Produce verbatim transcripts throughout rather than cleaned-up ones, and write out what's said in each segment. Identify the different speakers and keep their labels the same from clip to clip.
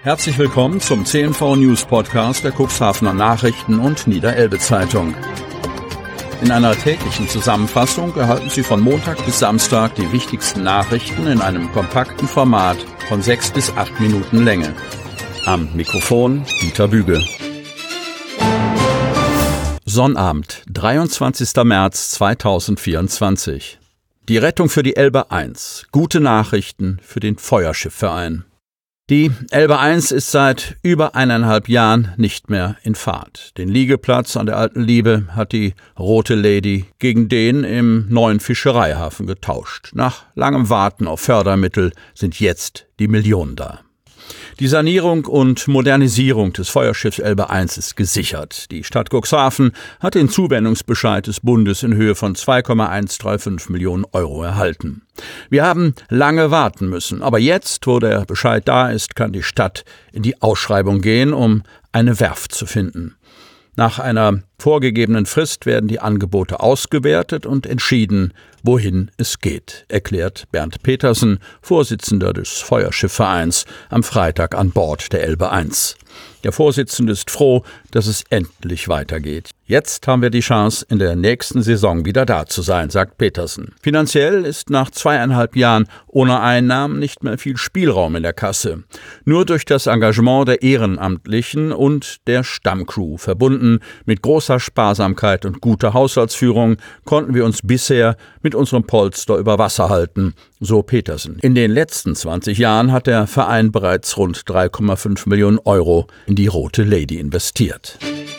Speaker 1: Herzlich willkommen zum C N V News Podcast der Cuxhavener Nachrichten und Niederelbe Zeitung. In einer täglichen Zusammenfassung erhalten Sie von Montag bis Samstag die wichtigsten Nachrichten in einem kompakten Format von sechs bis acht Minuten Länge. Am Mikrofon Dieter Büge. Sonnabend, dreiundzwanzigster März zweitausendvierundzwanzig. Die Rettung für die Elbe eins. Gute Nachrichten für den Feuerschiffverein. Die Elbe eins ist seit über eineinhalb Jahren nicht mehr in Fahrt. Den Liegeplatz an der Alten Liebe hat die Rote Lady gegen den im neuen Fischereihafen getauscht. Nach langem Warten auf Fördermittel sind jetzt die Millionen da. Die Sanierung und Modernisierung des Feuerschiffs Elbe eins ist gesichert. Die Stadt Cuxhaven hat den Zuwendungsbescheid des Bundes in Höhe von zwei Komma hundertfünfunddreißig Millionen Euro erhalten. Wir haben lange warten müssen, aber jetzt, wo der Bescheid da ist, kann die Stadt in die Ausschreibung gehen, um eine Werft zu finden. Nach einer vorgegebenen Frist werden die Angebote ausgewertet und entschieden, wohin es geht, erklärt Bernd Petersen, Vorsitzender des Feuerschiffvereins, am Freitag an Bord der Elbe eins. Der Vorsitzende ist froh, dass es endlich weitergeht. Jetzt haben wir die Chance, in der nächsten Saison wieder da zu sein, sagt Petersen. Finanziell ist nach zweieinhalb Jahren ohne Einnahmen nicht mehr viel Spielraum in der Kasse. Nur durch das Engagement der Ehrenamtlichen und der Stammcrew, verbunden mit großer Sparsamkeit und guter Haushaltsführung, konnten wir uns bisher mit unserem Polster über Wasser halten, so Petersen. In den letzten zwanzig Jahren hat der Verein bereits rund drei Komma fünf Millionen Euro in die Rote Lady investiert.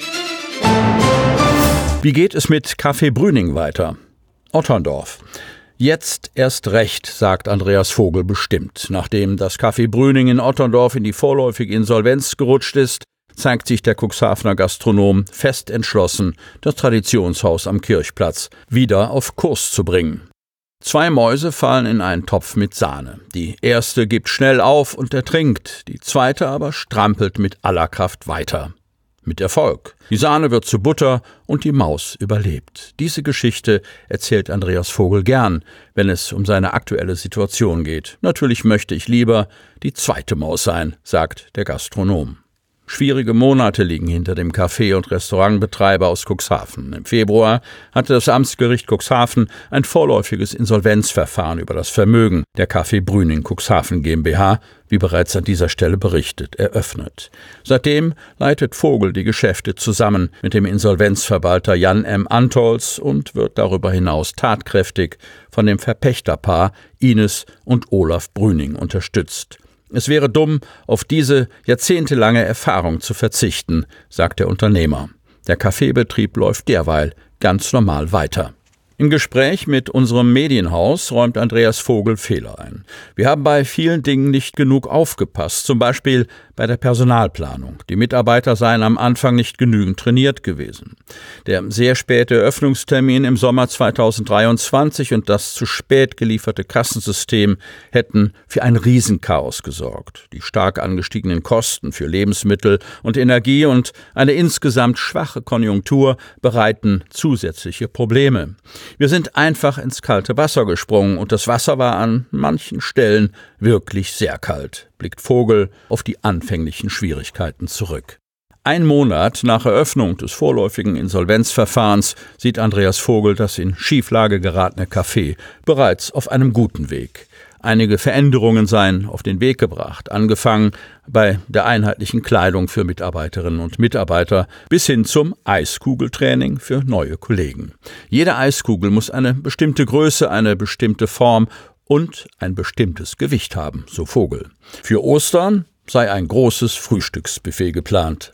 Speaker 1: Wie geht es mit Café Brüning weiter? Otterndorf. Jetzt erst recht, sagt Andreas Vogel bestimmt. Nachdem das Café Brüning in Otterndorf in die vorläufige Insolvenz gerutscht ist, zeigt sich der Cuxhavener Gastronom fest entschlossen, das Traditionshaus am Kirchplatz wieder auf Kurs zu bringen. Zwei Mäuse fallen in einen Topf mit Sahne. Die erste gibt schnell auf und ertrinkt, die zweite aber strampelt mit aller Kraft weiter. Mit Erfolg. Die Sahne wird zu Butter und die Maus überlebt. Diese Geschichte erzählt Andreas Vogel gern, wenn es um seine aktuelle Situation geht. Natürlich möchte ich lieber die zweite Maus sein, sagt der Gastronom. Schwierige Monate liegen hinter dem Café- und Restaurantbetreiber aus Cuxhaven. Im Februar hatte das Amtsgericht Cuxhaven ein vorläufiges Insolvenzverfahren über das Vermögen der Café Brüning Cuxhaven GmbH, wie bereits an dieser Stelle berichtet, eröffnet. Seitdem leitet Vogel die Geschäfte zusammen mit dem Insolvenzverwalter Jan M. Antolz und wird darüber hinaus tatkräftig von dem Verpächterpaar Ines und Olaf Brüning unterstützt. Es wäre dumm, auf diese jahrzehntelange Erfahrung zu verzichten, sagt der Unternehmer. Der Kaffeebetrieb läuft derweil ganz normal weiter. Im Gespräch mit unserem Medienhaus räumt Andreas Vogel Fehler ein. Wir haben bei vielen Dingen nicht genug aufgepasst, zum Beispiel bei der Personalplanung. Die Mitarbeiter seien am Anfang nicht genügend trainiert gewesen. Der sehr späte Eröffnungstermin im Sommer zweitausenddreiundzwanzig und das zu spät gelieferte Kassensystem hätten für ein Riesenchaos gesorgt. Die stark angestiegenen Kosten für Lebensmittel und Energie und eine insgesamt schwache Konjunktur bereiten zusätzliche Probleme. Wir sind einfach ins kalte Wasser gesprungen und das Wasser war an manchen Stellen wirklich sehr kalt, blickt Vogel auf die anfänglichen Schwierigkeiten zurück. Ein Monat nach Eröffnung des vorläufigen Insolvenzverfahrens sieht Andreas Vogel das in Schieflage geratene Café bereits auf einem guten Weg. Einige Veränderungen seien auf den Weg gebracht, angefangen bei der einheitlichen Kleidung für Mitarbeiterinnen und Mitarbeiter bis hin zum Eiskugeltraining für neue Kollegen. Jede Eiskugel muss eine bestimmte Größe, eine bestimmte Form und ein bestimmtes Gewicht haben, so Vogel. Für Ostern sei ein großes Frühstücksbuffet geplant.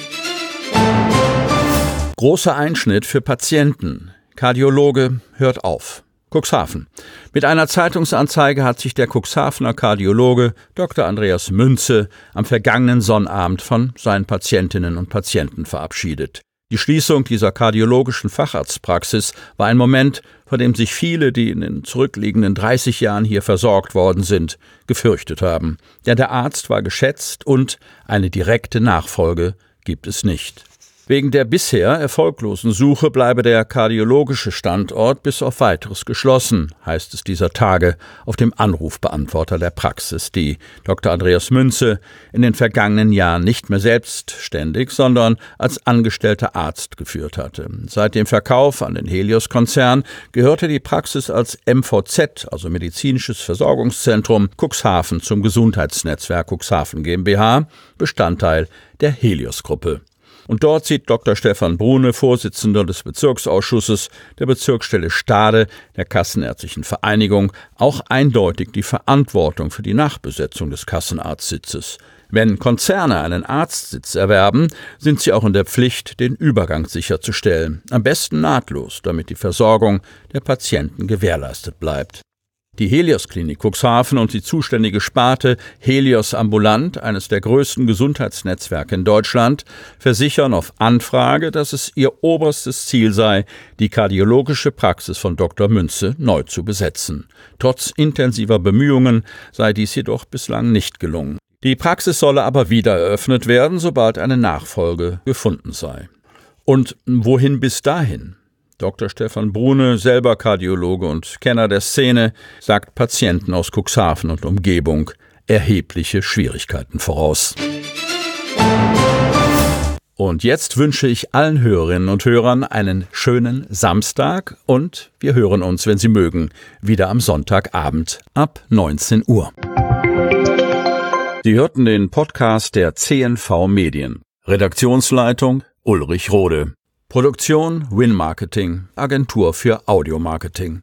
Speaker 1: Großer Einschnitt für Patienten. Kardiologe hört auf. Cuxhaven. Mit einer Zeitungsanzeige hat sich der Cuxhavener Kardiologe Doktor Andreas Münze am vergangenen Sonnabend von seinen Patientinnen und Patienten verabschiedet. Die Schließung dieser kardiologischen Facharztpraxis war ein Moment, vor dem sich viele, die in den zurückliegenden dreißig Jahren hier versorgt worden sind, gefürchtet haben. Denn der Arzt war geschätzt und eine direkte Nachfolge gibt es nicht. Wegen der bisher erfolglosen Suche bleibe der kardiologische Standort bis auf Weiteres geschlossen, heißt es dieser Tage auf dem Anrufbeantworter der Praxis, die Doktor Andreas Münze in den vergangenen Jahren nicht mehr selbstständig, sondern als angestellter Arzt geführt hatte. Seit dem Verkauf an den Helios-Konzern gehörte die Praxis als M V Z, also Medizinisches Versorgungszentrum Cuxhaven, zum Gesundheitsnetzwerk Cuxhaven GmbH, Bestandteil der Helios-Gruppe. Und dort sieht Doktor Stefan Brune, Vorsitzender des Bezirksausschusses der Bezirksstelle Stade der Kassenärztlichen Vereinigung, auch eindeutig die Verantwortung für die Nachbesetzung des Kassenarztsitzes. Wenn Konzerne einen Arztsitz erwerben, sind sie auch in der Pflicht, den Übergang sicherzustellen. Am besten nahtlos, damit die Versorgung der Patienten gewährleistet bleibt. Die Helios-Klinik Cuxhaven und die zuständige Sparte Helios Ambulant, eines der größten Gesundheitsnetzwerke in Deutschland, versichern auf Anfrage, dass es ihr oberstes Ziel sei, die kardiologische Praxis von Doktor Münze neu zu besetzen. Trotz intensiver Bemühungen sei dies jedoch bislang nicht gelungen. Die Praxis solle aber wieder eröffnet werden, sobald eine Nachfolge gefunden sei. Und wohin bis dahin? Doktor Stefan Brune, selber Kardiologe und Kenner der Szene, sagt Patienten aus Cuxhaven und Umgebung erhebliche Schwierigkeiten voraus. Und jetzt wünsche ich allen Hörerinnen und Hörern einen schönen Samstag und wir hören uns, wenn Sie mögen, wieder am Sonntagabend ab neunzehn Uhr. Sie hörten den Podcast der C N V Medien. Redaktionsleitung Ulrich Rode. Produktion Win Marketing, Agentur für Audiomarketing.